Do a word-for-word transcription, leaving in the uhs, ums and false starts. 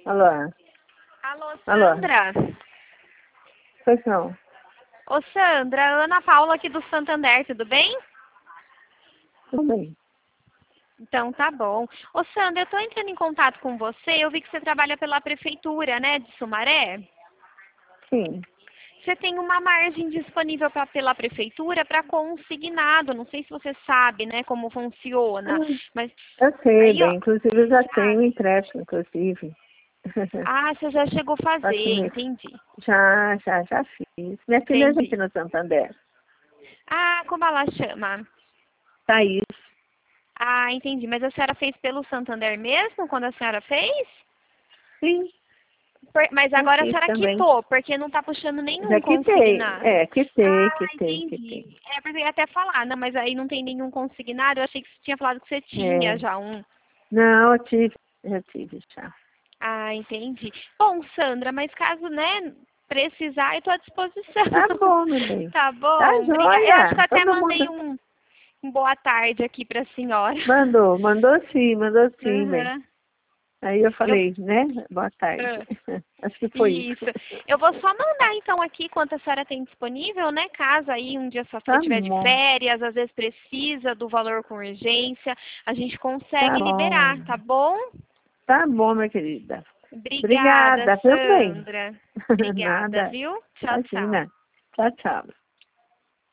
Alô? Alô, Alô? Sandra? Pois não. Ô, Sandra, Ana Paula aqui do Santander, tudo bem? Tudo bem. Então, tá bom. Ô, Sandra, eu tô entrando em contato com você, eu vi que você trabalha pela prefeitura, né, de Sumaré. Sim. Você tem uma margem disponível pra, pela prefeitura para consignado, não sei se você sabe, né, como funciona, Hum, mas eu sei aí, ó, bem. Inclusive, eu já tenho sabe? empréstimo, inclusive. Ah, você já chegou a Posso fazer, me... entendi. Já, já, já fiz. Minha filha já aqui Entendi. no Santander. Ah, como ela chama? Thaís. Ah, entendi. Mas a senhora fez pelo Santander mesmo, quando a senhora fez? Sim, Por- mas já agora a fiz senhora também. quitou, porque não está puxando Já nenhum quitei. consignado. É, quitei, Ah, quitei, entendi. quitei. É, porque eu ia até falar, não, mas aí não tem nenhum consignado. Eu achei que você tinha falado que você tinha É. já um. Não, eu tive. Já tive, já. Ah, entendi. Bom, Sandra, mas caso, né, precisar, eu estou à disposição. Tá bom, meu bem. Tá Tá bom? Obrigada. Eu acho que eu joia. até Todo mandei mundo um, um boa tarde aqui para a senhora. mandou. Mandou sim, mandou sim, bem. Uhum. Aí eu Eu, falei, né? Boa tarde. ah. Acho que foi Isso. isso. Eu vou só mandar então aqui quanto a senhora tem disponível, né? Caso aí um dia sua filha Tá estiver de bom. férias, às vezes precisa do valor com urgência, a gente Tá consegue liberar, bom. tá bom? Tá bom, minha querida. Obrigada, Obrigada, viu, bem? Sandra. Obrigada, Nada. viu? Tchau, tchau. Imagina. Tchau, tchau.